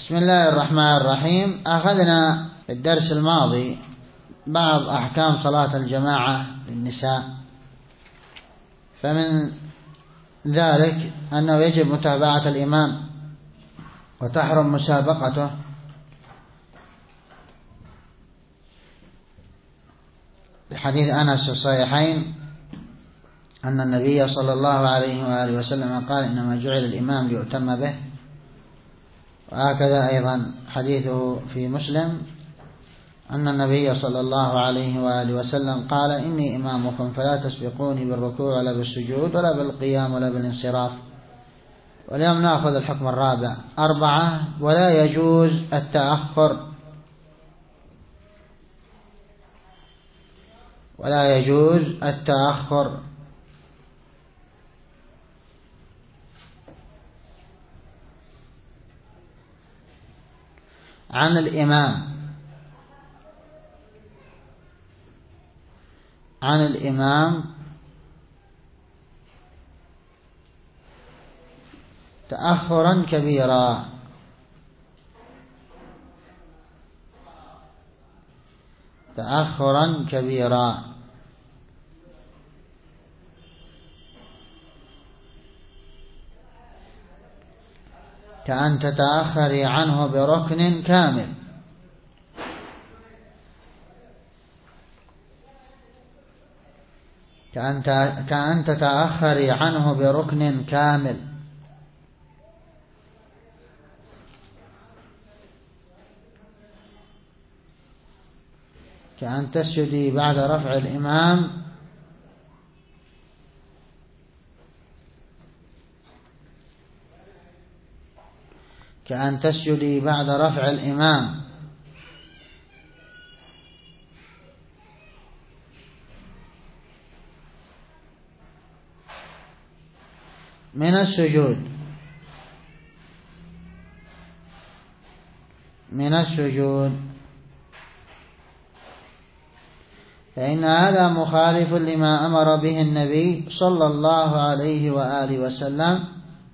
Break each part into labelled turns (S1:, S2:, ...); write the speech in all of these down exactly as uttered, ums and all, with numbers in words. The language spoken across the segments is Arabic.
S1: بسم الله الرحمن الرحيم. أخذنا في الدرس الماضي بعض أحكام صلاة الجماعة للنساء، فمن ذلك أنه يجب متابعة الإمام وتحرم مسابقته، لحديث أنس في الصحيحين أن النبي صلى الله عليه وآله وسلم قال: إنما جعل الإمام ليؤتم به. وهكذا أيضا حديثه في مسلم أن النبي صلى الله عليه وآله وسلم قال: إني إمامكم فلا تسبقوني بالركوع ولا بالسجود ولا بالقيام ولا بالانصراف. واليوم نأخذ الحكم الرابع. أربعة: ولا يجوز التأخر ولا يجوز التأخر عن الإمام عن الإمام تأخرا كبيرا تأخرا كبيرا كأن تتأخري عنه بركن كامل كأن كأن تتأخري عنه بركن كامل كأن تسجدي بعد رفع الإمام كأن تسجدي بعد رفع الإمام من السجود من السجود فإن هذا مخالف لما أمر به النبي صلى الله عليه وآله وسلم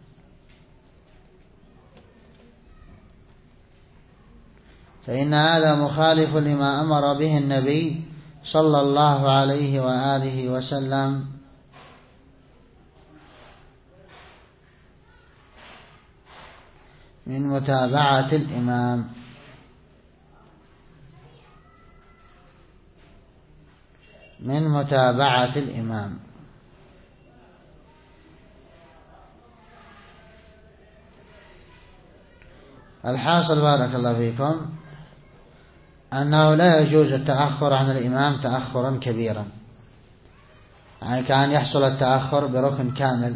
S1: فإن هذا مخالف لما أمر به النبي صلى الله عليه وآله وسلم من متابعة الإمام من متابعة الإمام الحاصل بارك الله فيكم أنه لا يجوز التأخر عن الإمام تأخرا كبيرا، يعني كان يحصل التأخر بركن كامل،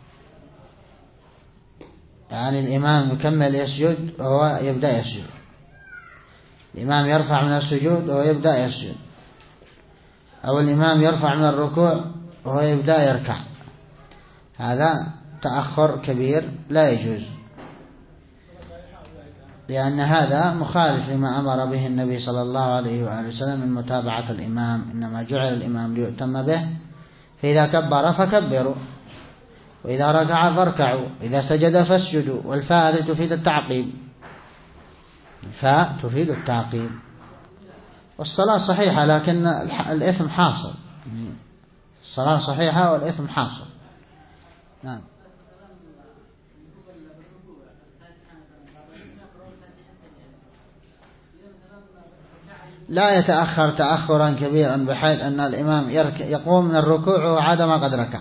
S1: يعني الإمام يكمل يسجد وهو يبدأ يسجد، الإمام يرفع من السجود وهو يبدأ يسجد، أو الإمام يرفع من الركوع وهو يبدأ يركع. هذا تأخر كبير لا يجوز، لأن هذا مخالف لما أمر به النبي صلى الله عليه وآله وسلم من متابعة الإمام. إنما جعل الإمام ليؤتم به، فإذا كبر فكبروا، وإذا ركع فاركعوا، إذا سجد فاسجدوا. والفاء تفيد التعقيب الفاء تفيد التعقيب والصلاة صحيحة، لكن الإثم حاصل. الصلاة صحيحة والإثم حاصل. نعم. لا يتأخر تأخرا كبيرا بحيث أن الإمام يقوم من الركوع وعاد ما قد ركع،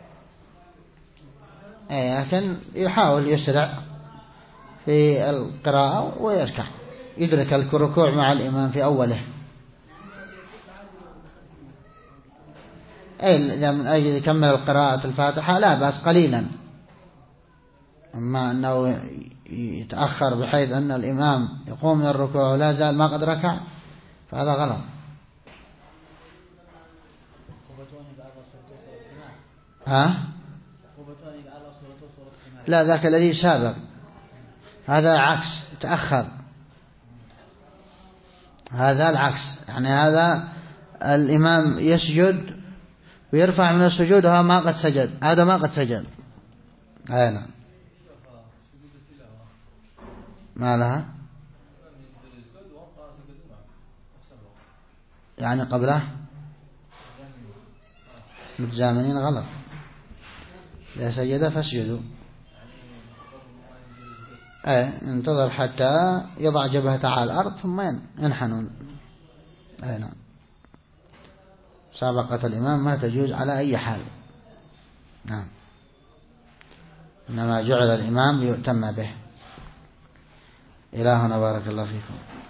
S1: لكن يحاول يسرع في القراءة ويركع، يدرك الركوع مع الإمام في أوله، أي إذا من أجل يكمل القراءة الفاتحة لا بأس قليلا. أما أنه يتأخر بحيث أن الإمام يقوم من الركوع ولا زال ما قد ركع فهذا غلط. ها؟ لا، ذاك الذي سابق، هذا عكس، تأخر، هذا العكس، يعني هذا الإمام يسجد ويرفع من السجود وهو ما قد سجد، هذا ما قد سجد. أي نعم. ما لها يعني قبله متزامنين غلط. إذا سجد فاسجدوا. ايه انتظر حتى يضع جبهته على الأرض ثم ينحنون. ايه نعم. سابقة الإمام ما تجوز على أي حال. نعم. إنما جعل الإمام ليؤتم به. إلهنا بارك الله فيكم.